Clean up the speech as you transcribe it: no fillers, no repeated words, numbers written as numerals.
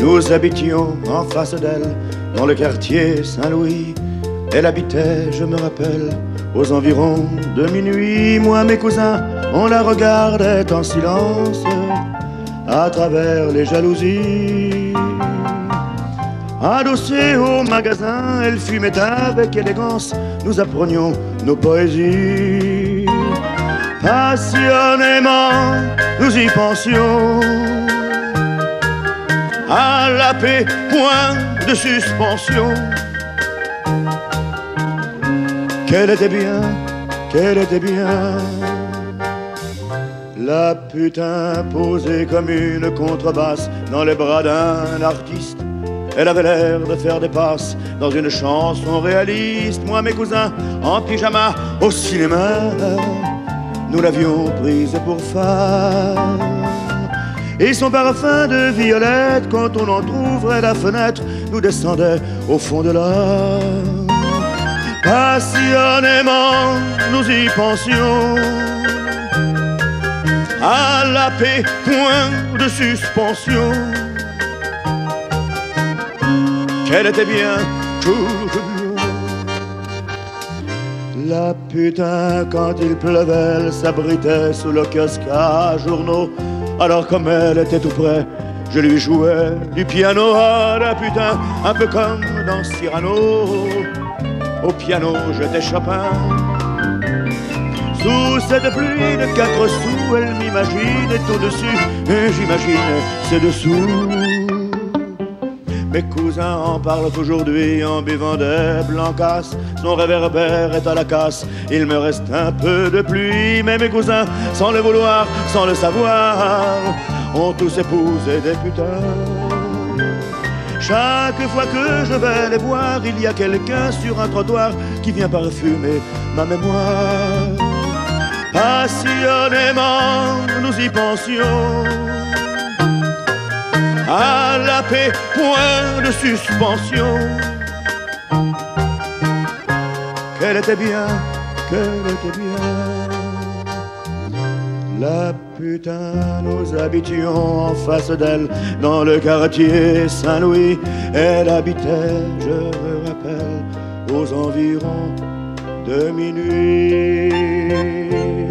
Nous habitions en face d'elle, dans le quartier Saint-Louis. Elle habitait, je me rappelle, aux environs de minuit. Moi, mes cousins, on la regardait en silence à travers les jalousies. Adossée au magasin, elle fumait avec élégance. Nous apprenions nos poésies. Passionnément, nous y pensions. À la paix, point de suspension. Qu'elle était bien, qu'elle était bien. La putain posée comme une contrebasse dans les bras d'un artiste. Elle avait l'air de faire des passes dans une chanson réaliste. Moi, mes cousins, en pyjama au cinéma, nous l'avions prise pour femme. Et son parfum de violette, quand on entrouvrait la fenêtre, nous descendait au fond de l'âme. Passionnément, nous y pensions. À la paix, point de suspension. Qu'elle était bien, toute bien. La putain, quand il pleuvait, elle s'abritait sous le kiosque à journaux. Alors comme elle était tout près, je lui jouais du piano. Ah la putain, un peu comme dans Cyrano. Au piano, j'étais Chopin. Sous cette pluie de 4 sous, elle m'imagine est au-dessus, et j'imagine ses dessous. Mes cousins en parlent aujourd'hui en buvant des blancasses. Son réverbère est à la casse, il me reste un peu de pluie. Mais mes cousins, sans le vouloir, sans le savoir, ont tous épousé des putains. Chaque fois que je vais les voir, il y a quelqu'un sur un trottoir qui vient parfumer ma mémoire. Passionnément, nous y pensions. À la paix, point de suspension. Qu'elle était bien, qu'elle était bien. La putain, nous habitions en face d'elle, dans le quartier Saint-Louis. Elle habitait, je me rappelle, aux environs de minuit.